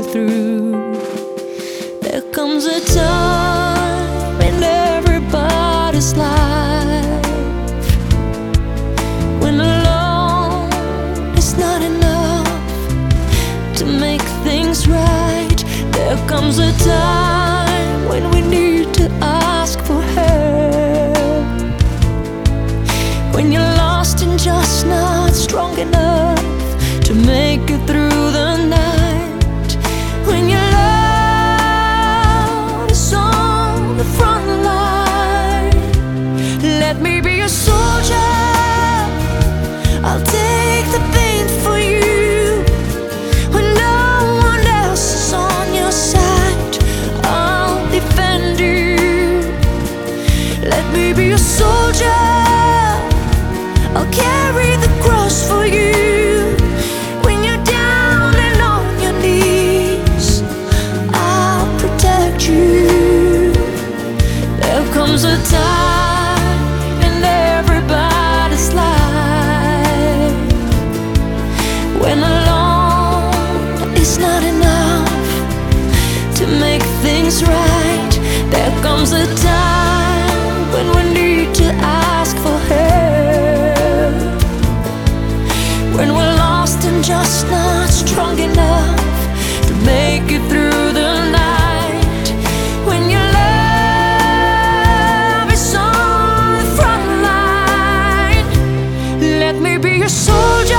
through. There comes a time in everybody's life when alone is not enough to make things right. There comes a time when we need to ask for help, when you're lost and just not strong enough to make it through the night, when your love is on the front line. Let me be a soldier, I'll take the pain for you. When no one else is on your side, I'll defend you. Let me be a soldier, I'll carry the cross for you. When you're down and on your knees, I'll protect you. There comes a time in everybody's life when alone is not enough to make things right. There comes a time when we need to ask for help, when we're lost and just not strong enough to make it through the night, when your love is on the front line. Let me be your soldier.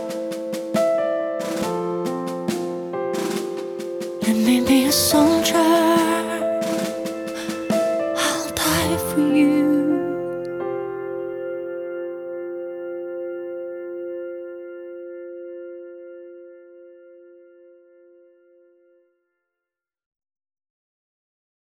Let me be a soldier,